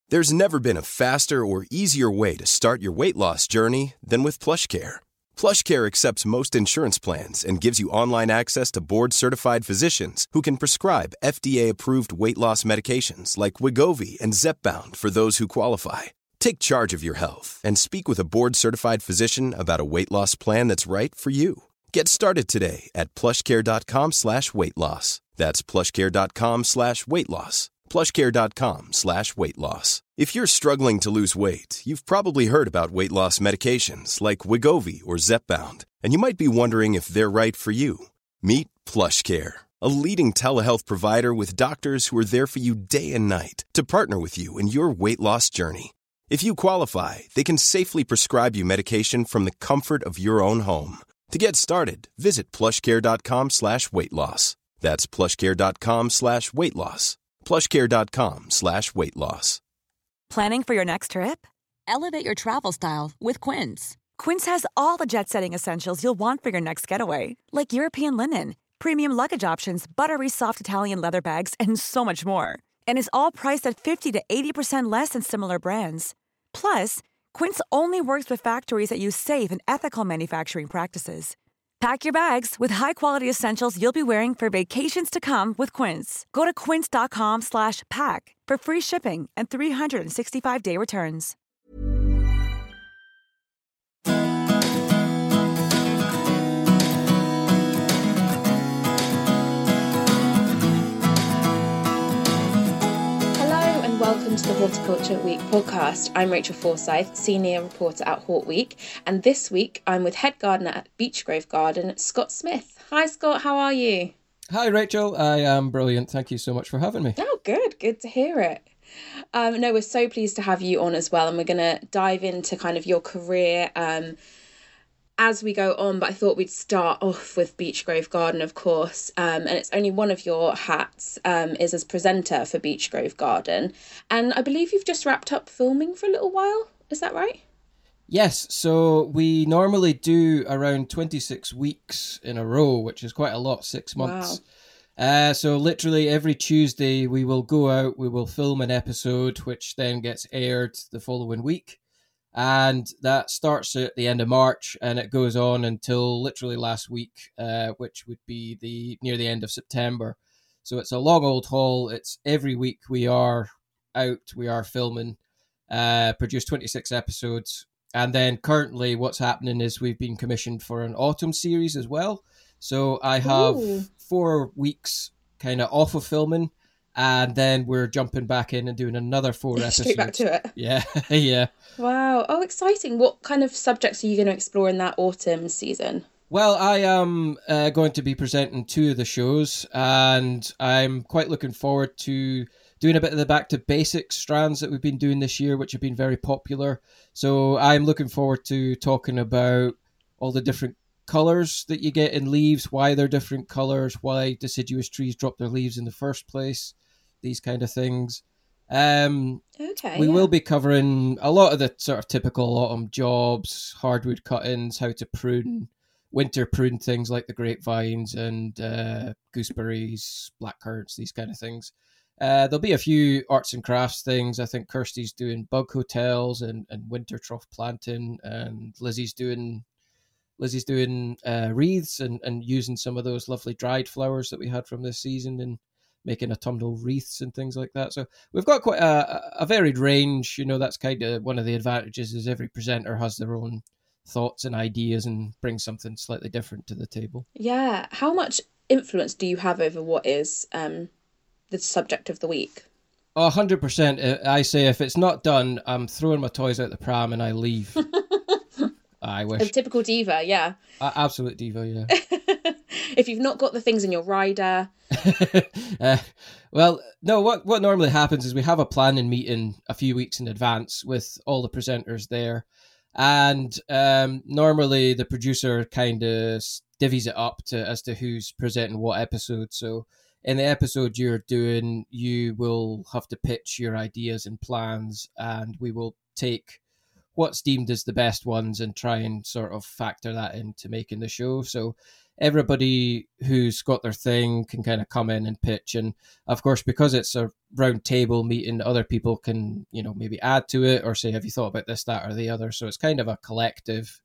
There's never been a faster or easier way to start your weight loss journey than with PlushCare. PlushCare accepts most insurance plans and gives you online access to board-certified physicians who can prescribe FDA-approved weight loss medications like Wegovy and Zepbound for those who qualify. Take charge of your health and speak with a board-certified physician about a weight loss plan that's right for you. Get started today at plushcare.com/weight-loss. That's plushcare.com/weight-loss. plushcare.com/weight-loss. If you're struggling to lose weight, you've probably heard about weight loss medications like Wegovy or Zepbound, and you might be wondering if they're right for you. Meet PlushCare, a leading telehealth provider with doctors who are there for you day and night to partner with you in your weight loss journey. If you qualify, they can safely prescribe you medication from the comfort of your own home. To get started, visit plushcare.com/weight-loss. That's plushcare.com/weight-loss. plushcare.com/weight-loss. Planning for your next trip? Elevate your travel style with Quince. Quince has all the jet-setting essentials you'll want for your next getaway, like European linen, premium luggage options, buttery soft Italian leather bags, and so much more. And is all priced at 50 to 80% less than similar brands. Plus, Quince only works with factories that use safe and ethical manufacturing practices. Pack your bags with high-quality essentials you'll be wearing for vacations to come with Quince. Go to quince.com/pack for free shipping and 365-day returns. Welcome to the Horticulture Week podcast. I'm Rachel Forsyth, senior reporter at Hort Week, and this week I'm with head gardener at Beechgrove Garden, Scott Smith. Hi Scott, how are you? Hi Rachel, I am brilliant. Thank you so much for having me. Oh, good to hear it. No, we're so pleased to have you on as well, and we're going to dive into kind of your career as we go on, but I thought we'd start off with Beechgrove Garden, of course, and it's only one of your hats is as presenter for Beechgrove Garden, and I believe you've just wrapped up filming for a little while, is that right? Yes, so we normally do around 26 weeks in a row, which is quite a lot, 6 months. Wow. So literally every Tuesday we will go out, we will film an episode, which then gets aired the following week. And that starts at the end of March and it goes on until literally last week, which would be near the end of September. So it's a long old haul. It's every week we are out, we are filming, produced 26 episodes. And then currently what's happening is we've been commissioned for an autumn series as well. So I have 4 weeks kind of off of filming. And then we're jumping back in and doing another 4 episodes. Straight back to it. Yeah, yeah. Wow. Oh, exciting. What kind of subjects are you going to explore in that autumn season? Well, I am going to be presenting 2 of the shows, and I'm quite looking forward to doing a bit of the back to basics strands that we've been doing this year, which have been very popular. So I'm looking forward to talking about all the different colours that you get in leaves, why they're different colours, why deciduous trees drop their leaves in the first place. These kind of things. We will be covering a lot of the sort of typical autumn jobs, hardwood cuttings, how to prune, winter prune things like the grapevines and gooseberries, black currants, these kind of things. There'll be a few arts and crafts things. I think Kirsty's doing bug hotels and winter trough planting, and Lizzie's doing wreaths and using some of those lovely dried flowers that we had from this season and making autumnal wreaths and things like that. So we've got quite a varied range. You know, that's kind of one of the advantages is every presenter has their own thoughts and ideas and brings something slightly different to the table. Yeah. How much influence do you have over what is the subject of the week? 100%. I say if it's not done, I'm throwing my toys out the pram and I leave. I wish. A typical diva, yeah. Absolute diva, yeah. If you've not got the things in your rider. Well, no, what normally happens is we have a planning meeting a few weeks in advance with all the presenters there. And normally the producer kind of divvies it up as to who's presenting what episode. So in the episode you're doing, you will have to pitch your ideas and plans, and we will take what's deemed as the best ones and try and sort of factor that into making the show. So everybody who's got their thing can kind of come in and pitch. And of course, because it's a round table meeting, other people can, maybe add to it or say, have you thought about this, that, or the other? So it's kind of a collective,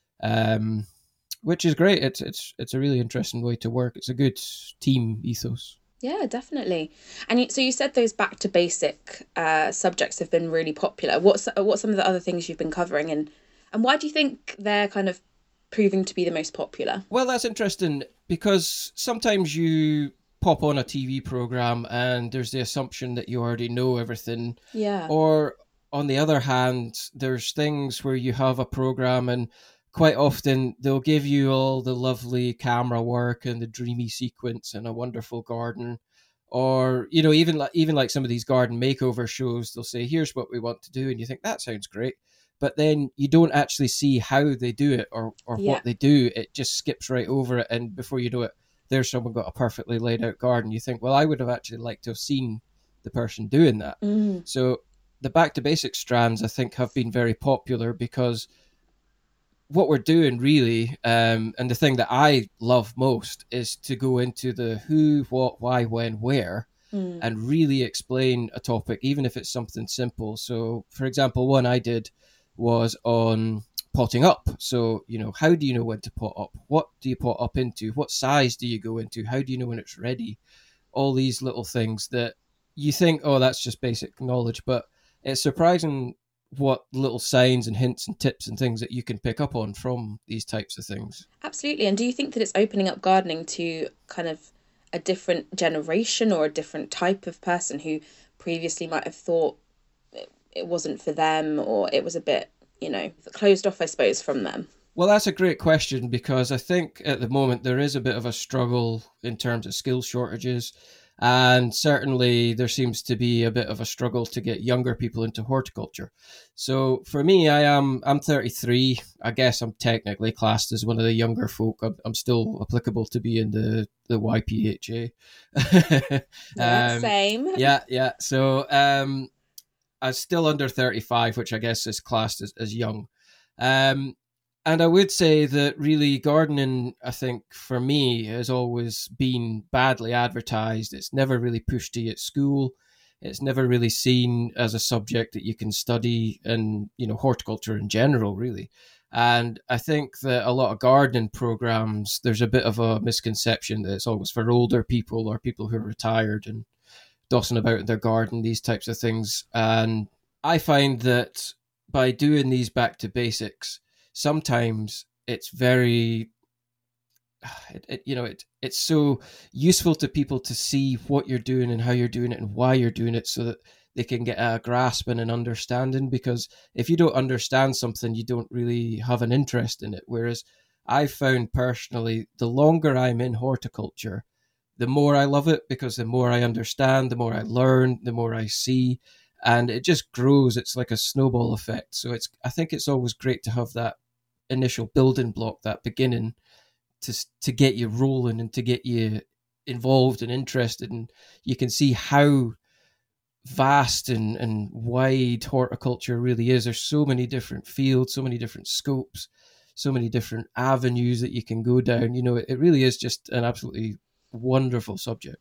which is great. It's a really interesting way to work. It's a good team ethos. Yeah, definitely. And so you said those back to basic subjects have been really popular. What's some of the other things you've been covering, and why do you think they're kind of proving to be the most popular? Well, that's interesting because sometimes you pop on a TV program and there's the assumption that you already know everything. Yeah. Or on the other hand, there's things where you have a program and quite often they'll give you all the lovely camera work and the dreamy sequence and a wonderful garden. Or, even like some of these garden makeover shows, they'll say, here's what we want to do. And you think that sounds great. But then you don't actually see how they do it or what they do. It just skips right over it. And before you know it, there's someone got a perfectly laid out garden. You think, well, I would have actually liked to have seen the person doing that. So the back to basics strands, I think, have been very popular because what we're doing really, and the thing that I love most is to go into the who, what, why, when, where, and really explain a topic, even if it's something simple. So, for example, one I did was on potting up. So, how do you know when to pot up? What do you pot up into? What size do you go into? How do you know when it's ready? All these little things that you think, oh, that's just basic knowledge, but it's surprising what little signs and hints and tips and things that you can pick up on from these types of things. Absolutely. And do you think that it's opening up gardening to kind of a different generation or a different type of person who previously might have thought it wasn't for them, or it was a bit, closed off, I suppose, from them? Well, that's a great question because I think at the moment there is a bit of a struggle in terms of skill shortages. And certainly there seems to be a bit of a struggle to get younger people into horticulture. So for me, I'm 33. I guess I'm technically classed as one of the younger folk. I'm still applicable to be in the YPHA. Same. Yeah. So I'm still under 35, which I guess is classed as young. And I would say that really gardening, I think, for me, has always been badly advertised. It's never really pushed to you at school. It's never really seen as a subject that you can study in, horticulture in general, really. And I think that a lot of gardening programs, there's a bit of a misconception that it's always for older people or people who are retired and dossing about in their garden, these types of things. And I find that by doing these back to basics, sometimes it's very, it's so useful to people to see what you're doing and how you're doing it and why you're doing it so that they can get a grasp and an understanding. Because if you don't understand something, you don't really have an interest in it. Whereas I found personally, the longer I'm in horticulture, the more I love it because the more I understand, the more I learn, the more I see. And it just grows. It's like a snowball effect. So I think it's always great to have that initial building block, that beginning, to get you rolling and to get you involved and interested. And you can see how vast and wide horticulture really is. There's so many different fields, so many different scopes, so many different avenues that you can go down. It really is just an absolutely wonderful subject.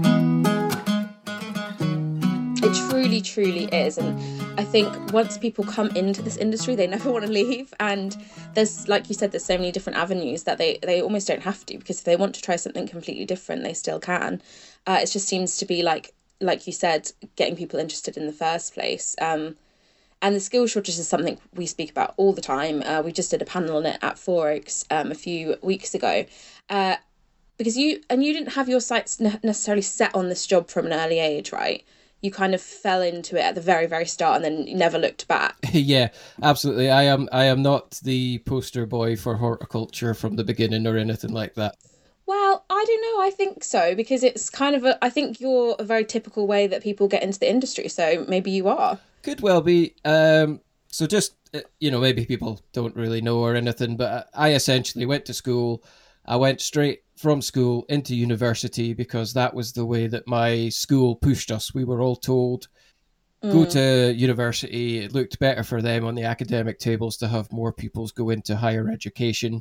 It truly, truly is. And I think once people come into this industry, they never want to leave. And there's, like you said, there's so many different avenues that they almost don't have to, because if they want to try something completely different, they still can. It just seems to be like you said, getting people interested in the first place. And the skill shortage is something we speak about all the time. We just did a panel on it at Four Oaks a few weeks ago. Because you didn't have your sights necessarily set on this job from an early age, right? You kind of fell into it at the very, very start and then you never looked back. Yeah, absolutely. I am not the poster boy for horticulture from the beginning or anything like that. Well, I don't know. I think so, because it's kind of I think you're a very typical way that people get into the industry. So maybe you are. Could well be. So just, maybe people don't really know or anything, but I essentially went to school. I went straight from school into university because that was the way that my school pushed us. We were all told, go to university. It looked better for them on the academic tables to have more pupils go into higher education.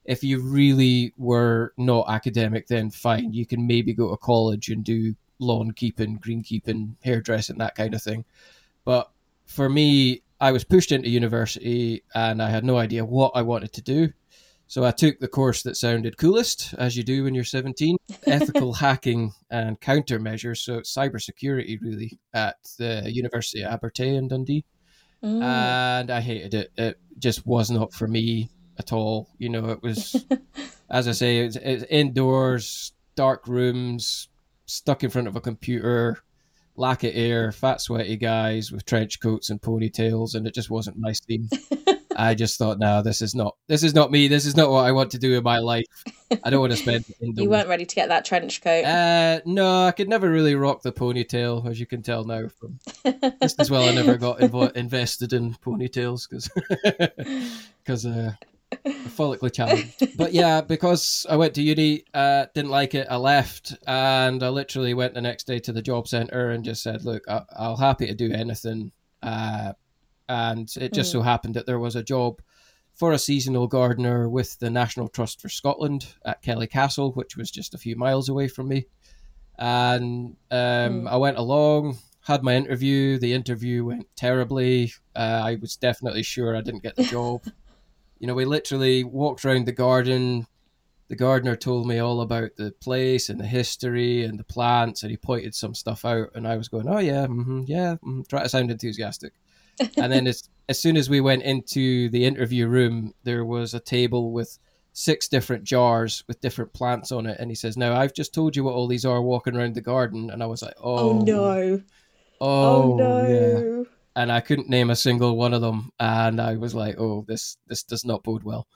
if you really were not academic, then fine, you can maybe go to college and do lawn keeping, greenkeeping, hairdressing, that kind of thing. But for me, I was pushed into university and I had no idea what I wanted to do. So I took the course that sounded coolest, as you do when you're 17, ethical hacking and countermeasures. So it's cybersecurity, really, at the University of Abertay in Dundee. And I hated it. It just was not for me at all. You know, it was, as I say, it was indoors, dark rooms, stuck in front of a computer, lack of air, fat, sweaty guys with trench coats and ponytails, and it just wasn't my scene. I just thought, no, this is not me. This is not what I want to do in my life. I don't want to spend it indoors. You weren't ready to get that trench coat. No, I could never really rock the ponytail, as you can tell now. From just as well, I never got invested in ponytails because follically challenged. But yeah, because I went to uni, didn't like it, I left, and I literally went the next day to the job centre and just said, look, I'll happy to do anything. And it just so happened that there was a job for a seasonal gardener with the National Trust for Scotland at Kelly Castle, which was just a few miles away from me. And I went along, had my interview. The interview went terribly. I was definitely sure I didn't get the job. You know, we literally walked around the garden. The gardener told me all about the place and the history and the plants, and he pointed some stuff out. And I was going, oh, yeah, try to sound enthusiastic. And then as soon as we went into the interview room, there was a table with 6 different jars with different plants on it. And he says, now, I've just told you what all these are walking around the garden. And I was like, oh no. Oh, no. Yeah. And I couldn't name a single one of them. And I was like, oh, this does not bode well.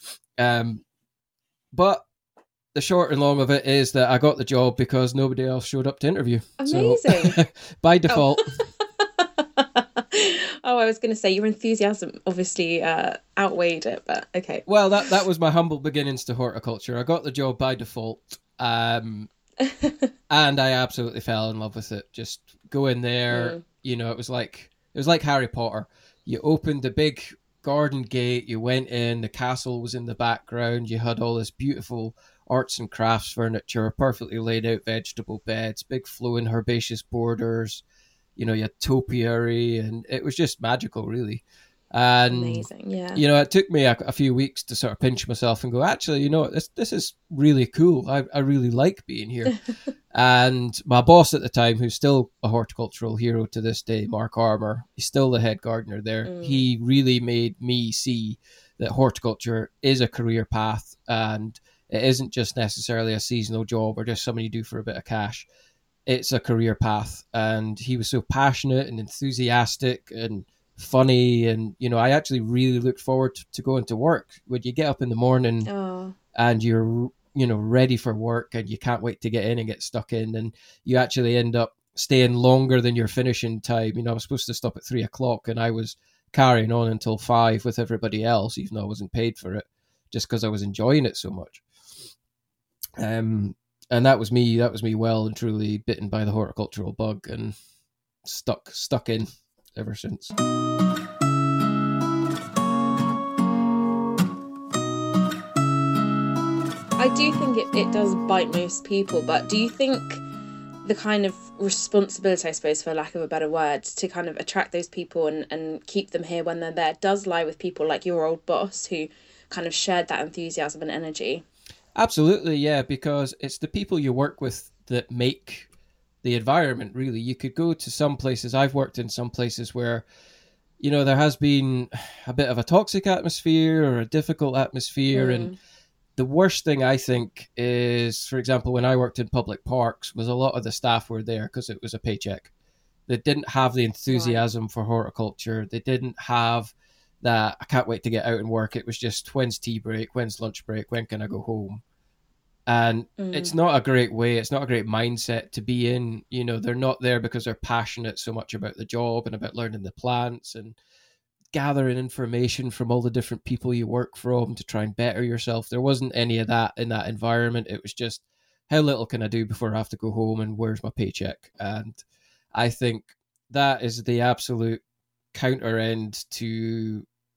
But the short and long of it is that I got the job because nobody else showed up to interview. Amazing. So, by default. Oh, I was going to say your enthusiasm obviously outweighed it, but okay. Well, that was my humble beginnings to horticulture. I got the job by default, and I absolutely fell in love with it. Just go in there, you know, it was like Harry Potter. You opened the big garden gate, you went in, the castle was in the background, you had all this beautiful arts and crafts furniture, perfectly laid out vegetable beds, big flowing herbaceous borders. You know, you had topiary, and it was just magical, really. And, amazing, yeah. You know, it took me a few weeks to sort of pinch myself and go, actually, you know, this is really cool. I really like being here. And my boss at the time, who's still a horticultural hero to this day, Mark Armour, he's still the head gardener there. He really made me see that horticulture is a career path, and it isn't just necessarily a seasonal job or just something you do for a bit of cash. It's a career path. And he was so passionate and enthusiastic and funny. And, you know, I actually really looked forward to going to work. When you get up in the morning and you're, you know, ready for work and you can't wait to get in and get stuck in, and you actually end up staying longer than your finishing time. You know, I was supposed to stop at 3:00 and I was carrying on until 5 with everybody else, even though I wasn't paid for it, just because I was enjoying it so much. And that was me well and truly bitten by the horticultural bug and stuck in ever since. I do think it does bite most people, but do you think the kind of responsibility, I suppose, for lack of a better word, to kind of attract those people and keep them here when they're there does lie with people like your old boss who kind of shared that enthusiasm and energy? Absolutely, yeah, because it's the people you work with that make the environment, really. You could go to some places, I've worked in some places where, you know, there has been a bit of a toxic atmosphere or a difficult atmosphere. And the worst thing, I think, is, for example, when I worked in public parks, was a lot of the staff were there because it was a paycheck. They didn't have the enthusiasm for horticulture. They didn't have that, I can't wait to get out and work. It was just, when's tea break? When's lunch break? When can I go home? And it's not a great way. It's not a great mindset to be in. You know, they're not there because they're passionate so much about the job and about learning the plants and gathering information from all the different people you work from to try and better yourself. There wasn't any of that in that environment. It was just, how little can I do before I have to go home, and where's my paycheck? And I think that is the absolute counter end to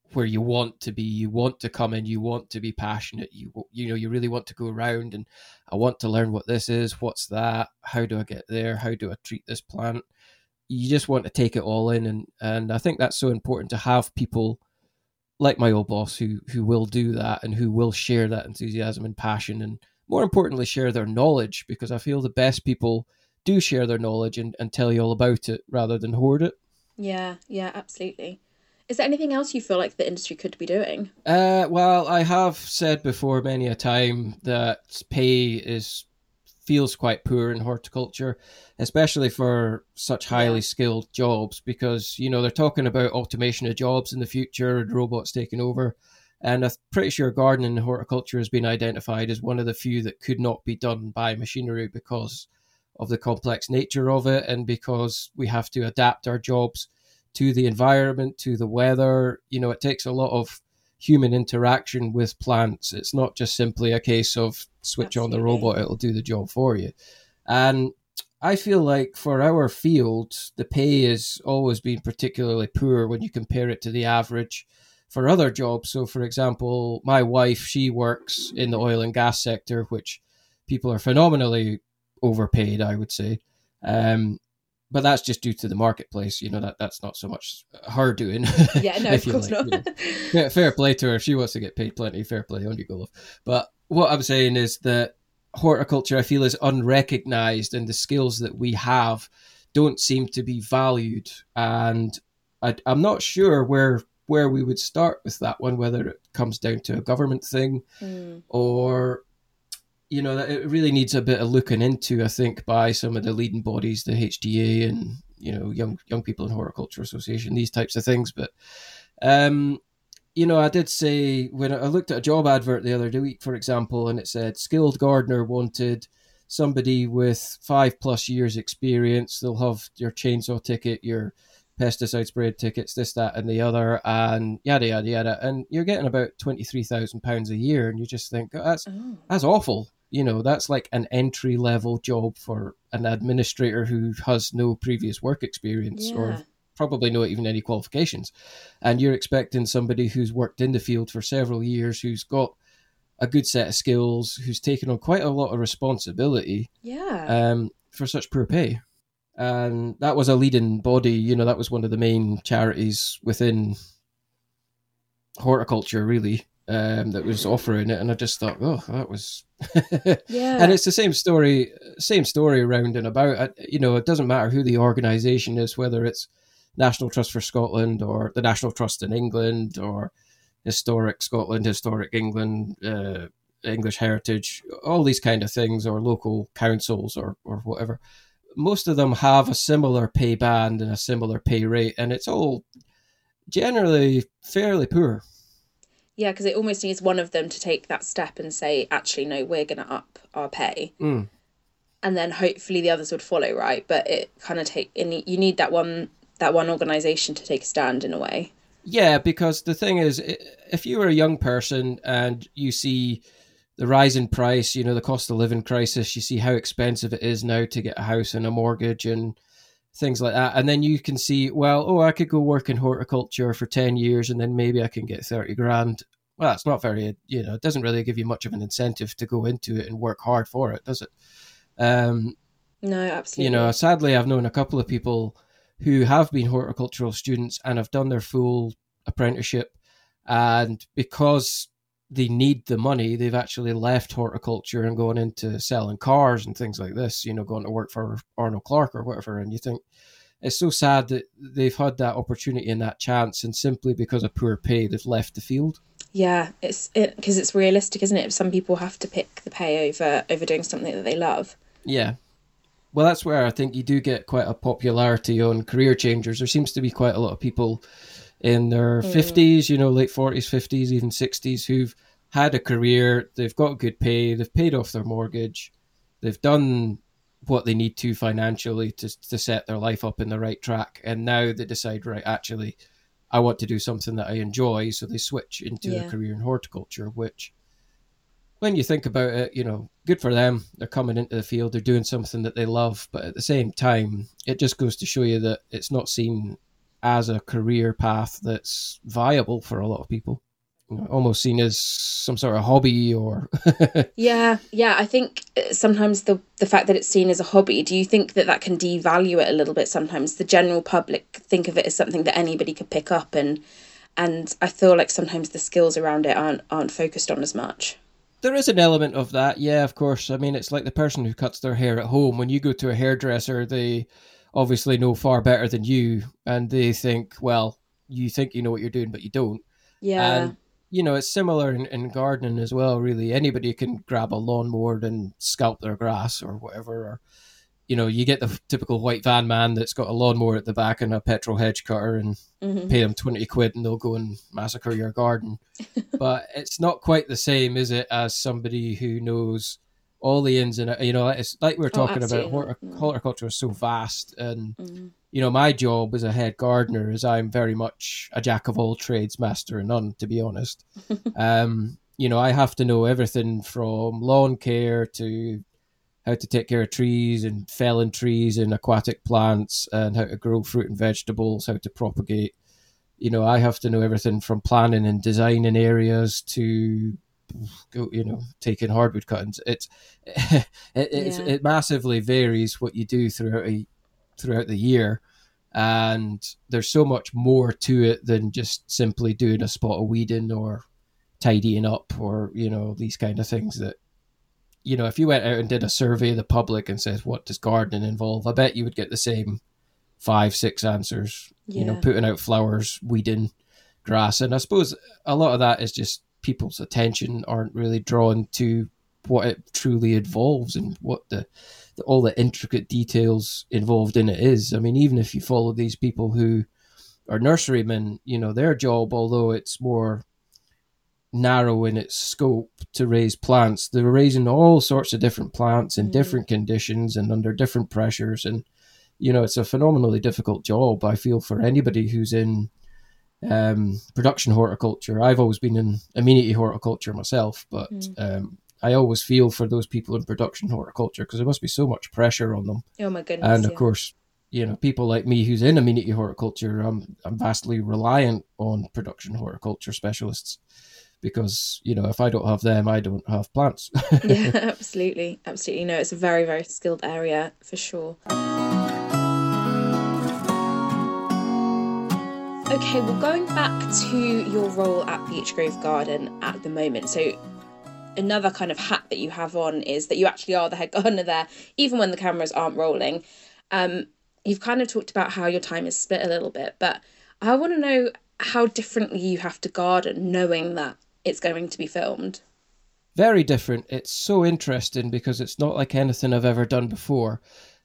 where you want to be. You want to come in, you want to be passionate, you really want to go around and I want to learn what this is, what's that, how do I get there, how do I treat this plant. You just want to take it all in, and I think that's so important to have people like my old boss who will do that and who will share that enthusiasm and passion, and more importantly share their knowledge, because I feel the best people do share their knowledge and tell you all about it rather than hoard it. Yeah, absolutely. Is there anything else you feel like the industry could be doing? Well, I have said before many a time that pay feels quite poor in horticulture, especially for such highly skilled jobs, because, they're talking about automation of jobs in the future and robots taking over. And I'm pretty sure gardening and horticulture has been identified as one of the few that could not be done by machinery because of the complex nature of it, and because we have to adapt our jobs to the environment, to the weather. It takes a lot of human interaction with plants. It's not just simply a case of switch on the robot, it'll do the job for you. And I feel like for our field, the pay has always been particularly poor when you compare it to the average for other jobs. So, for example, my wife, she works in the oil and gas sector, which people are phenomenally overpaid, I would say. But that's just due to the marketplace. That's not so much her doing. Yeah, no, of course not. Fair play to her. If she wants to get paid plenty, fair play, on you go, love. But what I'm saying is that horticulture, I feel, is unrecognized, and the skills that we have don't seem to be valued. And I'm not sure where we would start with that one, whether it comes down to a government thing or... that it really needs a bit of looking into, I think, by some of the leading bodies, the HDA and, Young People in Horticulture Association, these types of things. But, I did say, when I looked at a job advert the other week, for example, and it said skilled gardener wanted, somebody with 5+ years experience. They'll have your chainsaw ticket, your pesticide sprayed tickets, this, that, and the other, and yada, yada, yada. And you're getting about £23,000 a year. And you just think, that's awful. That's like an entry-level job for an administrator who has no previous work experience or probably not even any qualifications. And you're expecting somebody who's worked in the field for several years, who's got a good set of skills, who's taken on quite a lot of responsibility for such poor pay. And that was a leading body, that was one of the main charities within horticulture, really. That was offering it, and I just thought, that was And it's the same story around and about. It doesn't matter who the organisation is, whether it's National Trust for Scotland or the National Trust in England or Historic Scotland, Historic England, English Heritage, all these kind of things, or local councils or whatever. Most of them have a similar pay band and a similar pay rate, and it's all generally fairly poor. Yeah, because it almost needs one of them to take that step and say, actually, no, we're going to up our pay. And then hopefully the others would follow, right? But it kind of you need that one organisation to take a stand in a way. Yeah, because the thing is, if you were a young person and you see the rise in price, the cost of living crisis, you see how expensive it is now to get a house and a mortgage and things like that. And then you can see, I could go work in horticulture for 10 years and then maybe I can get 30 grand. Well, it's not very, it doesn't really give you much of an incentive to go into it and work hard for it, does it? No, absolutely. Sadly, I've known a couple of people who have been horticultural students and have done their full apprenticeship. And because they need the money, they've actually left horticulture and gone into selling cars and things like this, going to work for Arnold Clark or whatever. And you think it's so sad that they've had that opportunity and that chance, and simply because of poor pay, they've left the field. Yeah, because it's realistic, isn't it? Some people have to pick the pay over doing something that they love. Yeah. Well, that's where I think you do get quite a popularity on career changers. There seems to be quite a lot of people in their 50s, late 40s, 50s, even 60s, who've had a career, they've got good pay, they've paid off their mortgage, they've done what they need to financially to set their life up in the right track. And now they decide, right, actually, I want to do something that I enjoy. So they switch into a career in horticulture, which, when you think about it, good for them. They're coming into the field, they're doing something that they love. But at the same time, it just goes to show you that it's not seen as a career path that's viable for a lot of people. Almost seen as some sort of hobby or Yeah, I think sometimes the fact that it's seen as a hobby, do you think that that can devalue it a little bit sometimes? The general public think of it as something that anybody could pick up, and I feel like sometimes the skills around it aren't focused on as much. There is an element of that, yeah, of course. I mean, it's like the person who cuts their hair at home. When you go to a hairdresser, they obviously know far better than you, and they think, well, you think you know what you're doing, but you don't. Yeah. And it's similar in gardening as well, really. Anybody can grab a lawnmower and scalp their grass or whatever. Or, you get the typical white van man that's got a lawnmower at the back and a petrol hedge cutter and pay them 20 quid and they'll go and massacre your garden. But it's not quite the same, is it, as somebody who knows all the ins and outs. It's like we were talking about, horticulture is so vast. And my job as a head gardener is I'm very much a jack of all trades, master of none, to be honest. I have to know everything from lawn care to how to take care of trees and felling trees and aquatic plants and how to grow fruit and vegetables, how to propagate. I have to know everything from planning and designing areas to taking hardwood cuttings. It massively varies what you do throughout the year, and there's so much more to it than just simply doing a spot of weeding or tidying up or these kind of things that if you went out and did a survey of the public and said what does gardening involve, I bet you would get the same 5-6 answers. Putting out flowers, weeding, grass. And I suppose a lot of that is just people's attention aren't really drawn to what it truly involves and what all the intricate details involved in it is. I mean, even if you follow these people who are nurserymen, their job, although it's more narrow in its scope to raise plants, they're raising all sorts of different plants in different conditions and under different pressures. And, it's a phenomenally difficult job, I feel, for anybody who's in production horticulture. I've always been in amenity horticulture myself, but I always feel for those people in production horticulture because there must be so much pressure on them. Oh my goodness! And of course, people like me who's in amenity horticulture, I'm vastly reliant on production horticulture specialists because if I don't have them, I don't have plants. Yeah, absolutely. No, it's a very, very skilled area for sure. Okay, well, going back to your role at Beechgrove Garden at the moment, so another kind of hat that you have on is that you actually are the head gardener there, even when the cameras aren't rolling. You've kind of talked about how your time is split a little bit, but I want to know how differently you have to garden knowing that it's going to be filmed. Very different. It's so interesting because it's not like anything I've ever done before.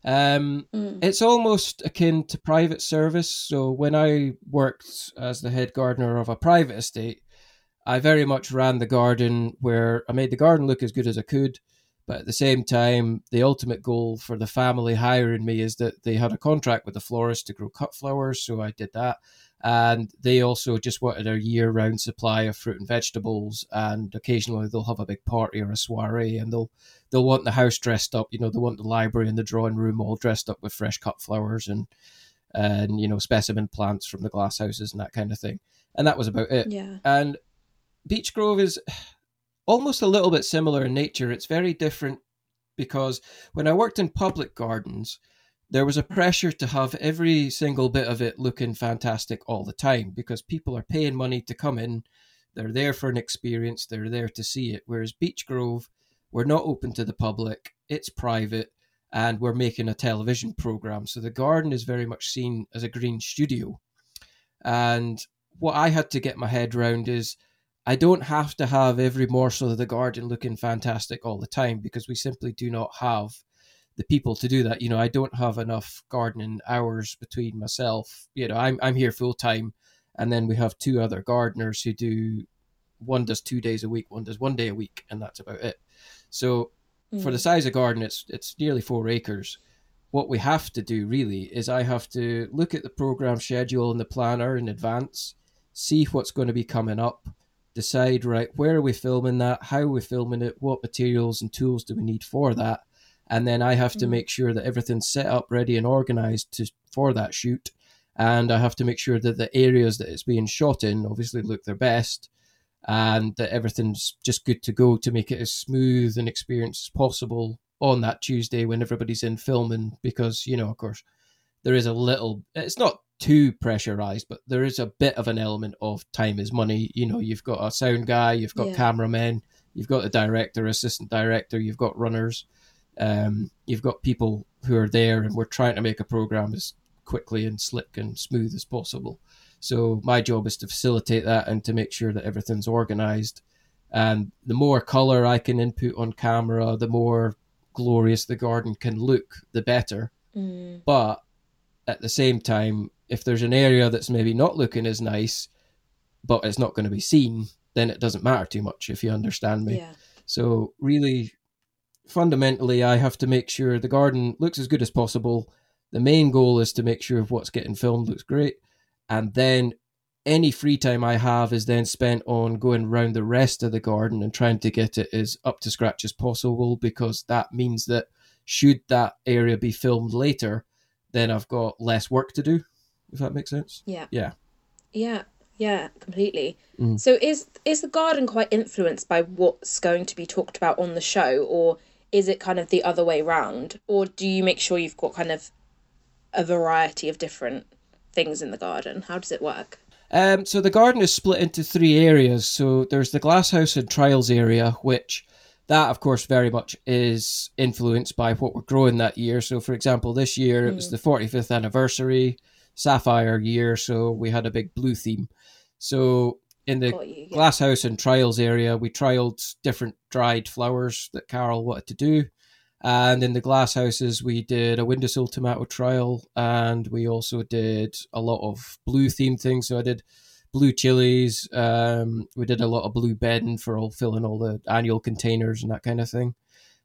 It's almost akin to private service. So when I worked as the head gardener of a private estate, I very much ran the garden where I made the garden look as good as I could. But at the same time, the ultimate goal for the family hiring me is that they had a contract with the florist to grow cut flowers. So I did that. And they also just wanted a year-round supply of fruit and vegetables. And occasionally they'll have a big party or a soiree and they'll want the house dressed up. They want the library and the drawing room all dressed up with fresh cut flowers and specimen plants from the glass houses and that kind of thing. And that was about it. Yeah. And Beechgrove is almost a little bit similar in nature. It's very different because when I worked in public gardens, there was a pressure to have every single bit of it looking fantastic all the time because people are paying money to come in. They're there for an experience. They're there to see it. Whereas Beechgrove, we're not open to the public. It's private and we're making a television program. So the garden is very much seen as a green studio. And what I had to get my head around is I don't have to have every morsel of the garden looking fantastic all the time because we simply do not have the people to do that. I don't have enough gardening hours between myself. I'm here full time, and then we have 2 other gardeners who one does 2 days a week, one does 1 day a week, and that's about it. So for the size of garden, it's nearly 4 acres. What we have to do really is I have to look at the program schedule and the planner in advance, see what's going to be coming up, decide, right, where are we filming that, how are we filming it, what materials and tools do we need for that. And then I have to make sure that everything's set up, ready and organized for that shoot. and I have to make sure that the areas that it's being shot in obviously look their best, and that everything's just good to go to make it as smooth an experience as possible on that Tuesday when everybody's in filming, because, you know, of course, there is a little, it's not too pressurized, but there is a bit of an element of time is money. You know, you've got a sound guy, you've got cameramen, you've got the director, assistant director, you've got runners, you've got people who are there, and we're trying to make a program as quickly and slick and smooth as possible. So my job is to facilitate that and to make sure that everything's organized. And the more color I can input on camera, the more glorious the garden can look, the better. But at the same time, if there's an area that's maybe not looking as nice, but it's not going to be seen, then it doesn't matter too much, if you understand me. So really, fundamentally, I have to make sure the garden looks as good as possible. The main goal is to make sure what's getting filmed looks great. And then any free time I have is then spent on going around the rest of the garden and trying to get it as up to scratch as possible, because that means that should that area be filmed later, then I've got less work to do, if that makes sense. Yeah, completely. So is the garden quite influenced by what's going to be talked about on the show, or is it kind of the other way round? Or do you make sure you've got kind of a variety of different things in the garden? How does it work? So the garden is split into 3 areas. So there's the glasshouse and trials area, which that, of course, very much is influenced by what we're growing that year. So, for example, this year it was the 45th anniversary, sapphire year, so we had a big blue theme. So in the glasshouse and trials area, we trialed different dried flowers that Carol wanted to do. And in the glasshouses, we did a windowsill tomato trial, and we also did a lot of blue themed things. So I did blue chilies. We did a lot of blue bedding for filling all the annual containers and that kind of thing.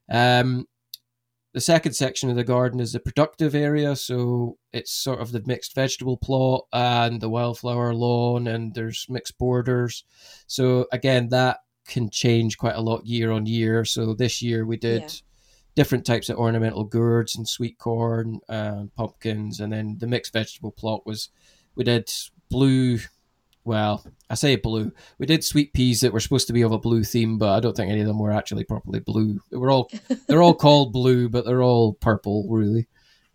The second section of the garden is the productive area. So it's sort of the mixed vegetable plot and the wildflower lawn, and there's mixed borders. So again, that can change quite a lot year on year. So this year we did different types of ornamental gourds and sweet corn and pumpkins. And then the mixed vegetable plot was, we did blue. Well, I say blue. We did sweet peas that were supposed to be of a blue theme, but I don't think any of them were actually properly blue. They're all called blue, but they're all purple, really.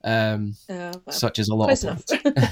Such as a lot of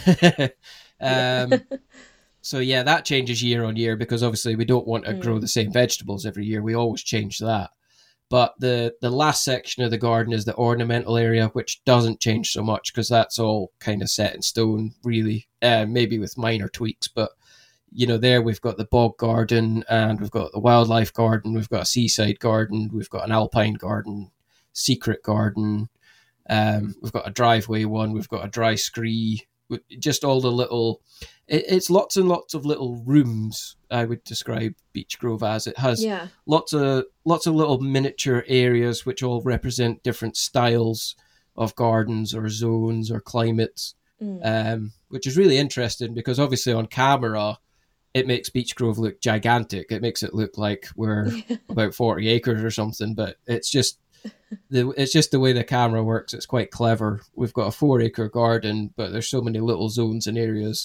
plants. So yeah, that changes year on year, because obviously we don't want to grow the same vegetables every year. We always change that. But the last section of the garden is the ornamental area, which doesn't change so much, because that's all kind of set in stone, really, maybe with minor tweaks. But you know, there we've got the bog garden, and we've got the wildlife garden, we've got a seaside garden, we've got an alpine garden, secret garden, we've got a driveway one, we've got a dry scree, just all the little, it's lots and lots of little rooms. I would describe Beech Grove as. It has lots of little miniature areas which all represent different styles of gardens or zones or climates, which is really interesting, because obviously on camera it makes Beech Grove look gigantic. It makes it look like we're about 40 acres or something, but it's just the way the camera works. It's quite clever. We've got a 4-acre garden, but there's so many little zones and areas,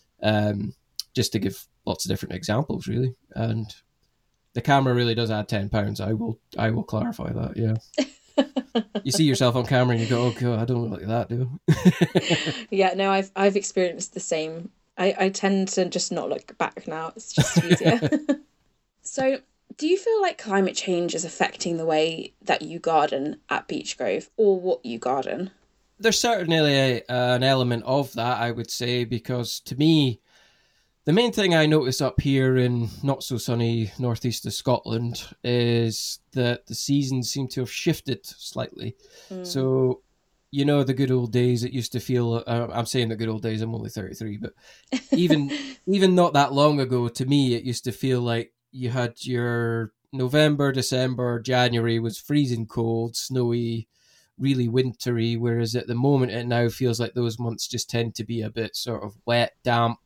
just to give lots of different examples, really. And the camera really does add £10. I will clarify that, yeah. You see yourself on camera and you go, oh God, I don't look like that, do I? Yeah, no, I've experienced the same. I tend to just not look back now. It's just easier. So do you feel like climate change is affecting the way that you garden at Beech Grove, or what you garden? There's certainly an element of that, I would say, because to me, the main thing I notice up here in not so sunny northeast of Scotland is that the seasons seem to have shifted slightly. So, you know, the good old days, it used to feel, I'm saying the good old days, I'm only 33, but even not that long ago, to me, it used to feel like you had your November, December, January was freezing cold, snowy, really wintry, whereas at the moment it now feels like those months just tend to be a bit sort of wet, damp,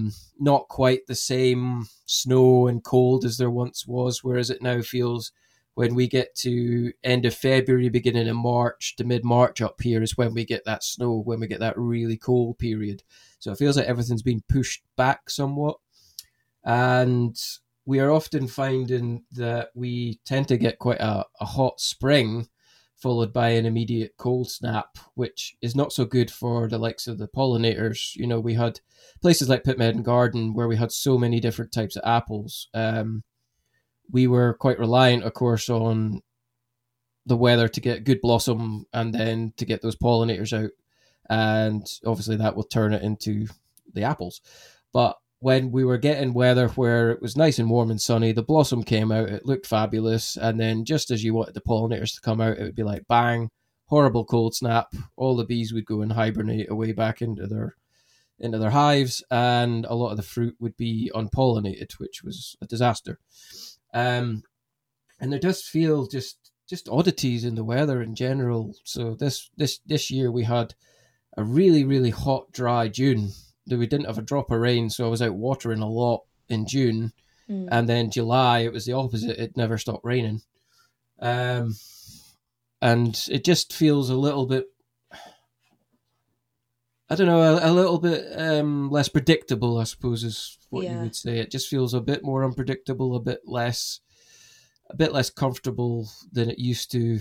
not quite the same snow and cold as there once was, whereas it now feels when we get to end of February, beginning of March to mid-March up here is when we get that snow, when we get that really cold period. So it feels like everything's been pushed back somewhat. And we are often finding that we tend to get quite a hot spring followed by an immediate cold snap, which is not so good for the likes of the pollinators. You know, we had places like Pitmeaden Garden where we had so many different types of apples. We were quite reliant, of course, on the weather to get good blossom and then to get those pollinators out. And obviously that will turn it into the apples. But when we were getting weather where it was nice and warm and sunny, the blossom came out, it looked fabulous. And then just as you wanted the pollinators to come out, it would be like bang, horrible cold snap. All the bees would go and hibernate away back into their hives, and a lot of the fruit would be unpollinated, which was a disaster. And there does feel just oddities in the weather in general. So this year we had a really, really hot, dry June. We didn't have a drop of rain, so I was out watering a lot in June. And then July, it was the opposite. It never stopped raining. And it just feels a little bit, I don't know, a little bit less predictable, I suppose, is what you would say. It just feels a bit more unpredictable, a bit less comfortable than it used to.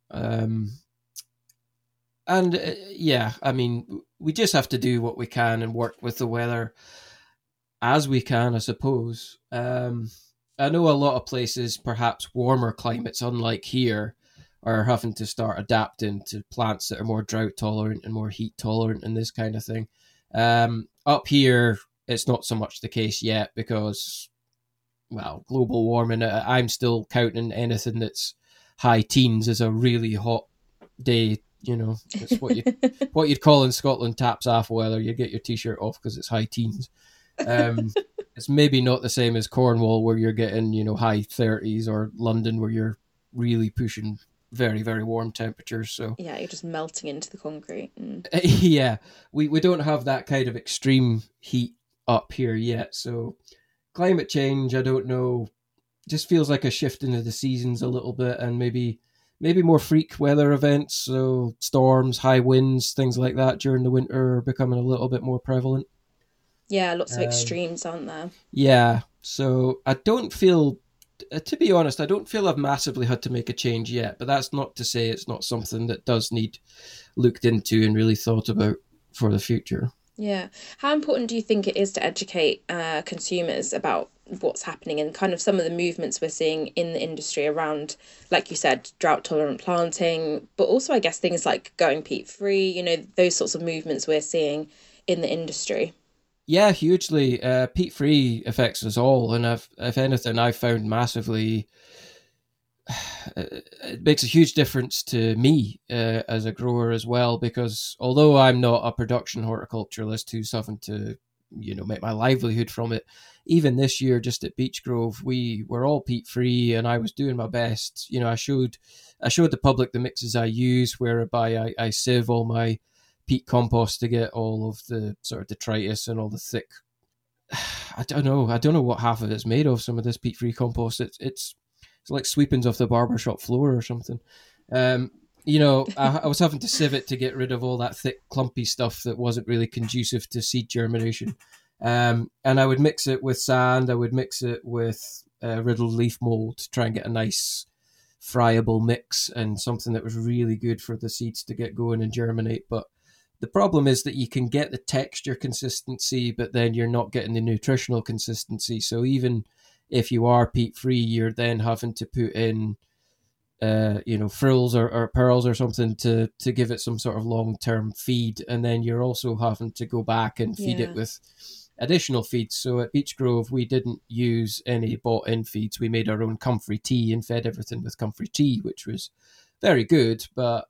I mean, we just have to do what we can and work with the weather as we can, I suppose. I know a lot of places, perhaps warmer climates, unlike here, are having to start adapting to plants that are more drought tolerant and more heat tolerant and this kind of thing. Up here, it's not so much the case yet because, well, global warming, I'm still counting anything that's high teens as a really hot day. You know, it's what you'd call in Scotland taps off weather. You get your t-shirt off because it's high teens. It's maybe not the same as Cornwall where you're getting, you know, high 30s, or London where you're really pushing very, very warm temperatures. So yeah, you're just melting into the concrete. Yeah, we don't have that kind of extreme heat up here yet. So climate change, I don't know, just feels like a shift into the seasons a little bit, and maybe more freak weather events, so storms, high winds, things like that during the winter are becoming a little bit more prevalent. Yeah, lots of extremes, aren't there? Yeah, so I don't feel, to be honest, I don't feel I've massively had to make a change yet, but that's not to say it's not something that does need looked into and really thought about for the future. Yeah. How important do you think it is to educate consumers about what's happening and kind of some of the movements we're seeing in the industry around, like you said, drought tolerant planting, but also I guess things like going peat free, you know, those sorts of movements we're seeing in the industry? Yeah, hugely. Peat free affects us all, and if anything, I've found massively. It makes a huge difference to me as a grower as well, because although I'm not a production horticulturalist who's having to, you know, make my livelihood from it, even this year just at Beechgrove we were all peat free, and I was doing my best. You know, I showed the public the mixes I use, whereby I sieve all my peat compost to get all of the sort of detritus and all the thick, I don't know what half of it's made of, some of this peat free compost. It's like sweepings off the barbershop floor or something. You know, I was having to sieve it to get rid of all that thick, clumpy stuff that wasn't really conducive to seed germination. And I would mix it with sand. I would mix it with riddled leaf mold to try and get a nice friable mix and something that was really good for the seeds to get going and germinate. But the problem is that you can get the texture consistency, but then you're not getting the nutritional consistency. So even if you are peat free, you're then having to put in, you know, frills or pearls or something to give it some sort of long-term feed. And then you're also having to go back and feed it with additional feeds. So at Beechgrove, we didn't use any bought-in feeds. We made our own comfrey tea and fed everything with comfrey tea, which was very good. But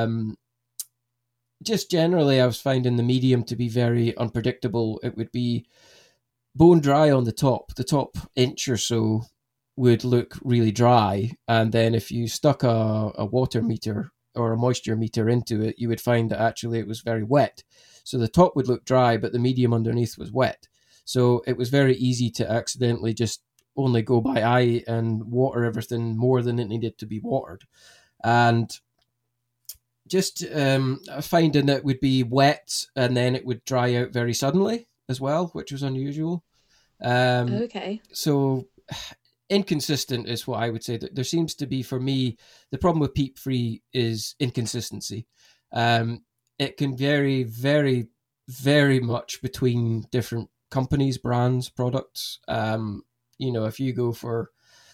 just generally, I was finding the medium to be very unpredictable. It would be bone dry on the top inch or so would look really dry, and then if you stuck a water meter or a moisture meter into it, you would find that actually it was very wet. So the top would look dry, but the medium underneath was wet. So it was very easy to accidentally just only go by eye and water everything more than it needed to be watered. And just finding that it would be wet and then it would dry out very suddenly as well, which was unusual. Okay. So inconsistent is what I would say. That there seems to be, for me, the problem with peat free is inconsistency. It can vary very, very much between different companies, brands, products. If you go for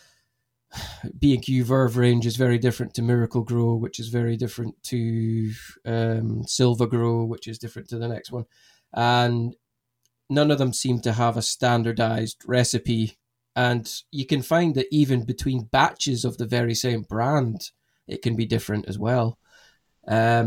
B&Q Verve range is very different to Miracle Grow, which is very different to Silva Grow, which is different to the next one. And none of them seem to have a standardized recipe. And you can find that even between batches of the very same brand, it can be different as well. I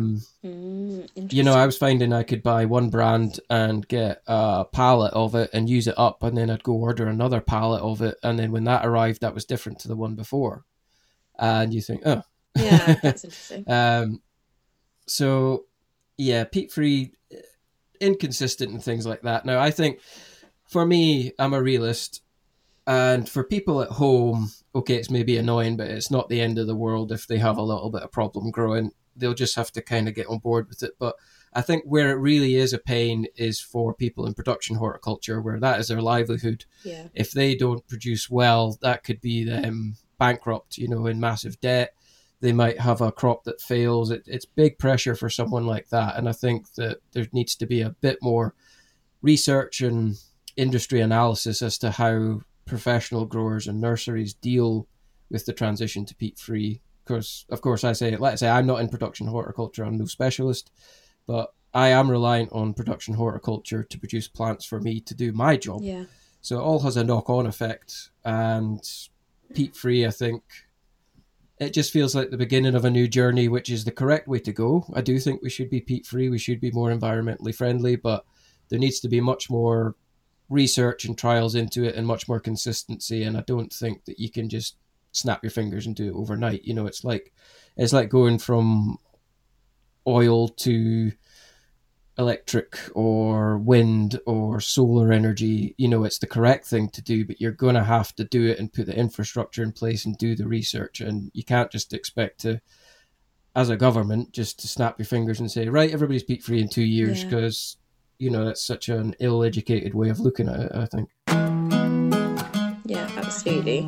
was finding I could buy one brand and get a pallet of it and use it up, and then I'd go order another pallet of it, and then when that arrived, that was different to the one before. And you think, oh. Yeah, that's interesting. So, yeah, peat-free, inconsistent and things like that. Now, I think, for me, I'm a realist, and for people at home, okay, it's maybe annoying, but it's not the end of the world if they have a little bit of problem growing. They'll just have to kind of get on board with it. But I think where it really is a pain is for people in production horticulture, where that is their livelihood. Yeah. If they don't produce well, that could be them bankrupt, in massive debt. They might have a crop that fails. It's big pressure for someone like that. And I think that there needs to be a bit more research and industry analysis as to how professional growers and nurseries deal with the transition to peat-free. Because, of course, let's say I'm not in production horticulture, I'm no specialist, but I am reliant on production horticulture to produce plants for me to do my job. Yeah. So it all has a knock-on effect, and peat-free, I think, it just feels like the beginning of a new journey, which is the correct way to go. I do think we should be peat-free, we should be more environmentally friendly, but there needs to be much more research and trials into it and much more consistency, and I don't think that you can just snap your fingers and do it overnight. It's like going from oil to electric or wind or solar energy. It's the correct thing to do, but you're going to have to do it and put the infrastructure in place and do the research. And you can't just expect to, as a government, just to snap your fingers and say, right, everybody's peat free in 2 years, because that's such an ill-educated way of looking at it, I think. Yeah, absolutely.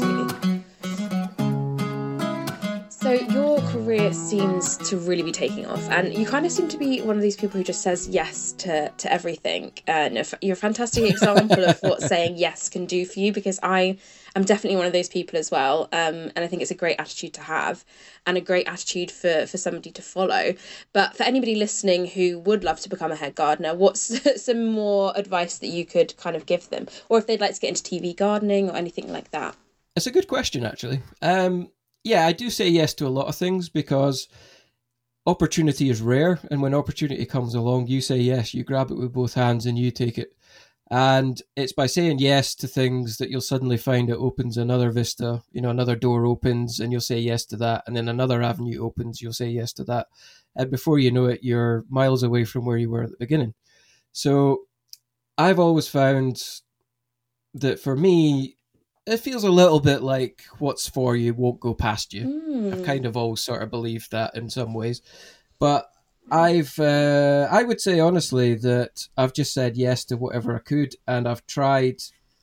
So your career seems to really be taking off, and you kind of seem to be one of these people who just says yes to everything. You're a fantastic example of what saying yes can do for you, because I am definitely one of those people as well. And I think it's a great attitude to have and a great attitude for somebody to follow. But for anybody listening who would love to become a head gardener, what's some more advice that you could kind of give them? Or if they'd like to get into TV gardening or anything like that? It's a good question, actually. Yeah, I do say yes to a lot of things because opportunity is rare. And when opportunity comes along, you say yes, you grab it with both hands and you take it. And it's by saying yes to things that you'll suddenly find it opens another vista, another door opens and you'll say yes to that. And then another avenue opens, you'll say yes to that. And before you know it, you're miles away from where you were at the beginning. So I've always found that for me, it feels a little bit like what's for you won't go past you. I've kind of always sort of believed that in some ways. But I would say honestly that I've just said yes to whatever I could, and I've tried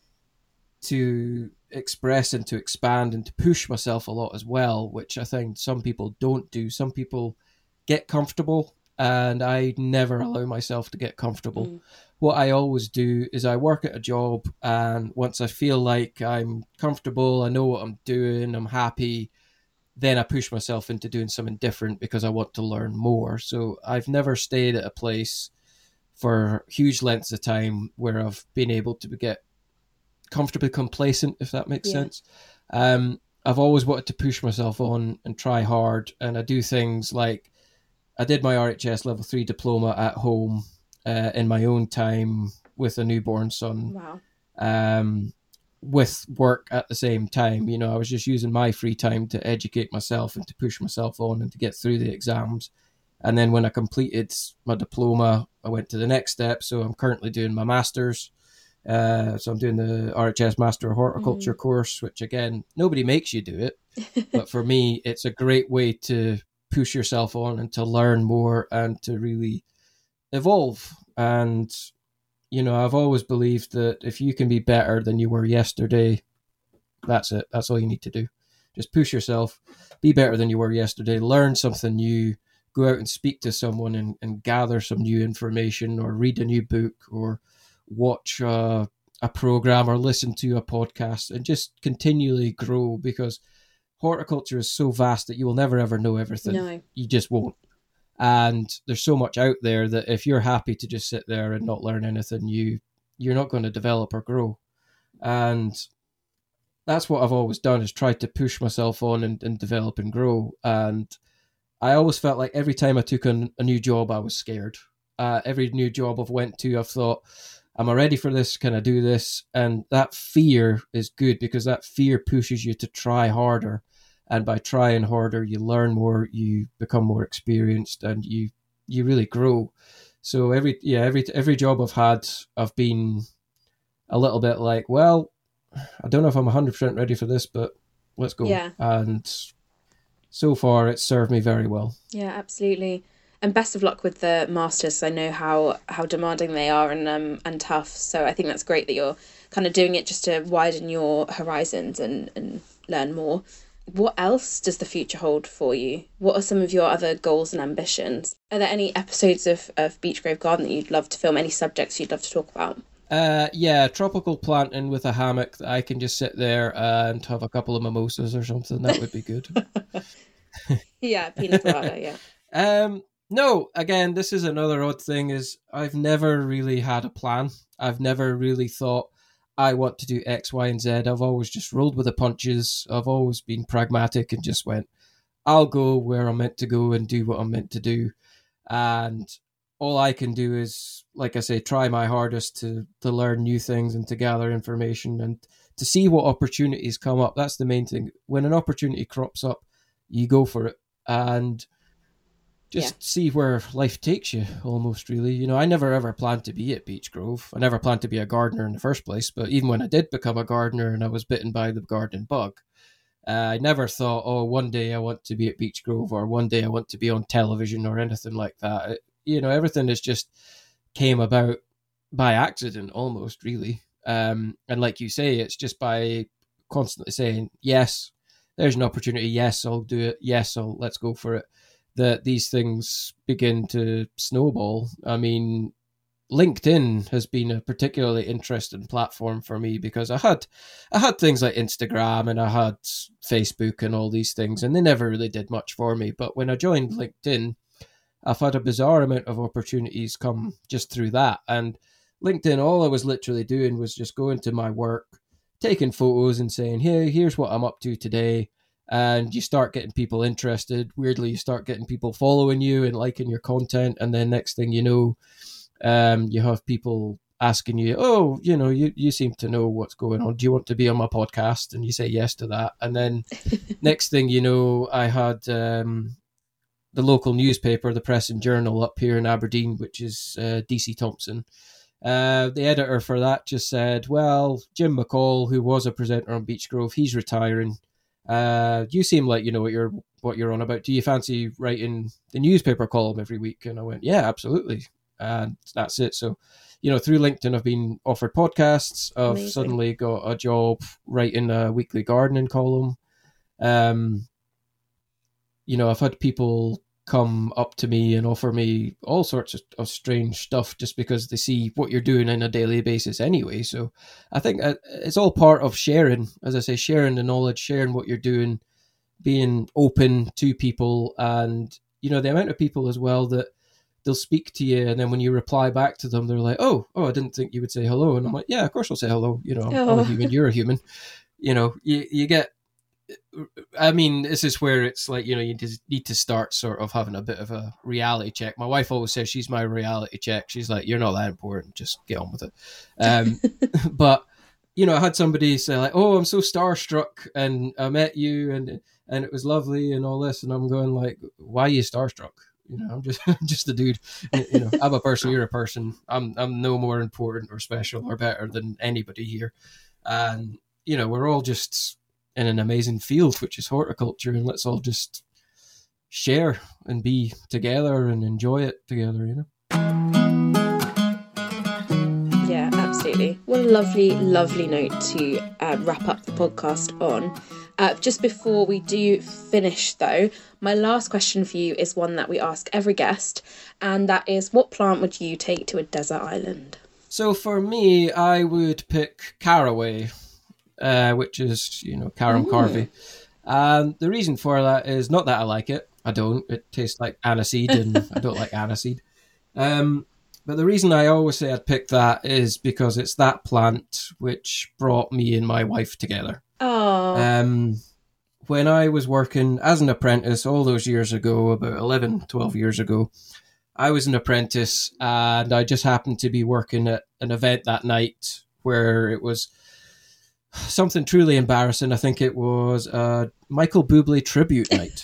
to express and to expand and to push myself a lot as well, which I think some people don't do. Some people get comfortable, and I never allow myself to get comfortable. What I always do is I work at a job, and once I feel like I'm comfortable, I know what I'm doing, I'm happy, then I push myself into doing something different because I want to learn more. So I've never stayed at a place for huge lengths of time where I've been able to get comfortably complacent, if that makes sense. I've always wanted to push myself on and try hard, and I do things like I did my RHS level 3 diploma at home in my own time with a newborn son. Wow. With work at the same time. I was just using my free time to educate myself and to push myself on and to get through the exams. And then when I completed my diploma, I went to the next step. So I'm currently doing my master's So I'm doing the RHS Master of Horticulture course, which again, nobody makes you do it. But for me, it's a great way to push yourself on and to learn more and to really evolve. And, you know, I've always believed that if you can be better than you were yesterday, that's it. That's all you need to do. Just push yourself, be better than you were yesterday, learn something new, go out and speak to someone and gather some new information, or read a new book, or watch a program, or listen to a podcast, and just continually grow, because horticulture is so vast that you will never ever know everything. No. You just won't. And there's so much out there that if you're happy to just sit there and not learn anything, you're not going to develop or grow. And that's what I've always done, is tried to push myself on and develop and grow. And I always felt like every time I took on a new job, I was scared. Every new job I've went to, I've thought, am I ready for this? Can I do this? And that fear is good, because that fear pushes you to try harder. And by trying harder, you learn more, you become more experienced, and you really grow. So every job I've had, I've been a little bit like, well, I don't know if I'm 100% ready for this, but let's go. Yeah. And so far, it's served me very well. Yeah, absolutely. And best of luck with the masters. I know how demanding they are and tough. So I think that's great that you're kind of doing it just to widen your horizons and learn more. What else does the future hold for you? What are some of your other goals and ambitions? Are there any episodes of Beechgrove Garden that you'd love to film? Any subjects you'd love to talk about? Yeah, tropical planting with a hammock that I can just sit there and have a couple of mimosas or something. That would be good. Yeah, pina colada, yeah. No, again, this is another odd thing, is I've never really had a plan. I've never really thought I want to do X, Y, and Z. I've always just rolled with the punches. I've always been pragmatic and just went, I'll go where I'm meant to go and do what I'm meant to do. And all I can do is, like I say, try my hardest to learn new things and to gather information and to see what opportunities come up. That's the main thing. When an opportunity crops up, you go for it and just see where life takes you, almost, really. You know, I never ever planned to be at Beechgrove. I never planned to be a gardener in the first place. But even when I did become a gardener and I was bitten by the gardening bug, I never thought, oh, one day I want to be at Beechgrove, or one day I want to be on television, or anything like that. You know, everything has just came about by accident, almost, really. And like you say, it's just by constantly saying, yes, there's an opportunity. Yes, I'll do it. Yes, let's go for it. That these things begin to snowball. I mean, LinkedIn has been a particularly interesting platform for me, because I had things like Instagram and I had Facebook and all these things, and they never really did much for me. But when I joined LinkedIn, I've had a bizarre amount of opportunities come just through that. And LinkedIn, all I was literally doing was just going to my work, taking photos and saying, hey, here's what I'm up to today. And you start getting people interested. Weirdly, you start getting people following you and liking your content. And then next thing you know, you have people asking you, oh, you know, you seem to know what's going on. Do you want to be on my podcast? And you say yes to that. And then next thing you know, I had the local newspaper, the Press and Journal up here in Aberdeen, which is DC Thompson. The editor for that just said, well, Jim McCall, who was a presenter on Beechgrove, he's retiring. You seem like you know what you're on about. Do you fancy writing the newspaper column every week? And I went, yeah, absolutely. And that's it. So, you know, through LinkedIn, I've been offered podcasts. I've Amazing. Suddenly got a job writing a weekly gardening column. You know, I've had people come up to me and offer me all sorts of strange stuff just because they see what you're doing on a daily basis anyway. So I think it's all part of sharing, as I say, sharing the knowledge, sharing what you're doing, being open to people. And, you know, the amount of people as well that they'll speak to you, and then when you reply back to them, they're like, oh, I didn't think you would say hello. And I'm like, yeah, of course I'll say hello. You know, I'm a human, you're a human. You know, you get, I mean, this is where it's like, you know, you just need to start sort of having a bit of a reality check. My wife always says she's my reality check. She's like, you're not that important, just get on with it. But, you know, I had somebody say like, oh, I'm so starstruck and I met you and it was lovely and all this. And I'm going like, why are you starstruck? I'm just just a dude. I'm a person, you're a person. I'm no more important or special or better than anybody here. And, we're all just in an amazing field, which is horticulture, and let's all just share and be together and enjoy it together, Yeah, absolutely. What a lovely, lovely note to wrap up the podcast on. Just before we do finish, though, my last question for you is one that we ask every guest, and that is, what plant would you take to a desert island? So for me, I would pick caraway, which is, carum carvi. And the reason for that is not that I like it. I don't. It tastes like aniseed, and I don't like aniseed. But the reason I always say I'd pick that is because it's that plant which brought me and my wife together. Oh. When I was working as an apprentice all those years ago, about 11, 12 years ago, I was an apprentice, and I just happened to be working at an event that night where it was something truly embarrassing. I think it was a Michael Bublé tribute night.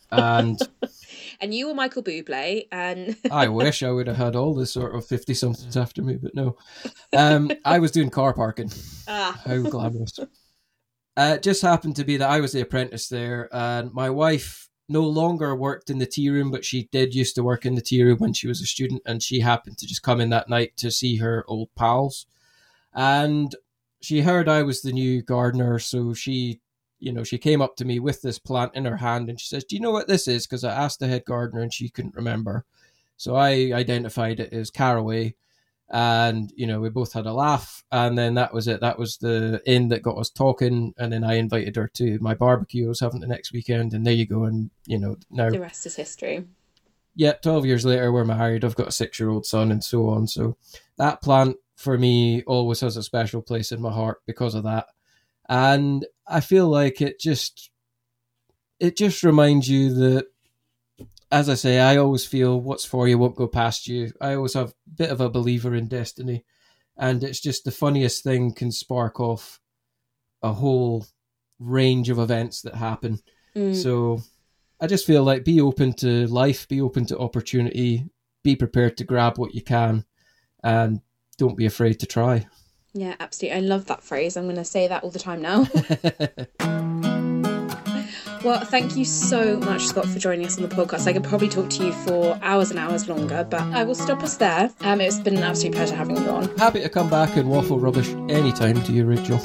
And you were Michael Bublé, and I wish I would have had all the sort of 50-somethings after me, but no. I was doing car parking. How glamorous. It just happened to be that I was the apprentice there, and my wife no longer worked in the tea room, but she did used to work in the tea room when she was a student, and she happened to just come in that night to see her old pals. And she heard I was the new gardener, so she came up to me with this plant in her hand, and she says, "Do you know what this is?" Because I asked the head gardener and she couldn't remember. So I identified it as caraway, and, we both had a laugh, and then that was it. That was the end that got us talking, and then I invited her to my barbecue I was having the next weekend, and there you go. And, now the rest is history. Yeah, 12 years later, we're married. I've got a 6-year-old son and so on. So that plant for me always has a special place in my heart because of that. And I feel like it just reminds you that, as I say, I always feel what's for you won't go past you. I always have a bit of a believer in destiny. And it's just the funniest thing can spark off a whole range of events that happen. So I just feel like be open to life, be open to opportunity, be prepared to grab what you can, and don't be afraid to try. Yeah, absolutely. I love that phrase. I'm going to say that all the time now. Well, thank you so much, Scott, for joining us on the podcast. I could probably talk to you for hours and hours longer, but I will stop us there. It's been an absolute pleasure having you on. Happy to come back and waffle rubbish anytime to you, Rachel.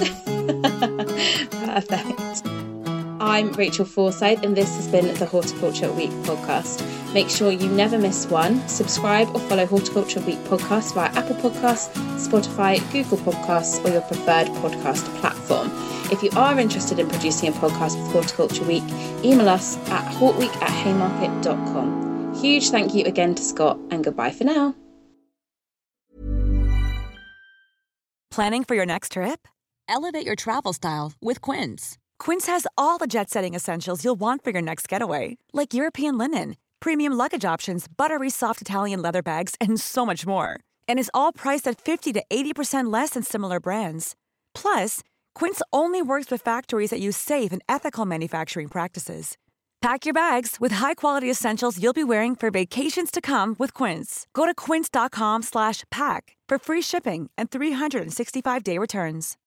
Perfect. I'm Rachel Forsyth, and this has been the Horticulture Week podcast. Make sure you never miss one. Subscribe or follow Horticulture Week podcast via Apple Podcasts, Spotify, Google Podcasts, or your preferred podcast platform. If you are interested in producing a podcast with Horticulture Week, email us at hortweek@haymarket.com. Huge thank you again to Scott, and goodbye for now. Planning for your next trip? Elevate your travel style with Quince. Quince has all the jet-setting essentials you'll want for your next getaway, like European linen, premium luggage options, buttery soft Italian leather bags, and so much more. And is all priced at 50 to 80% less than similar brands. Plus, Quince only works with factories that use safe and ethical manufacturing practices. Pack your bags with high-quality essentials you'll be wearing for vacations to come with Quince. Go to quince.com/pack for free shipping and 365-day returns.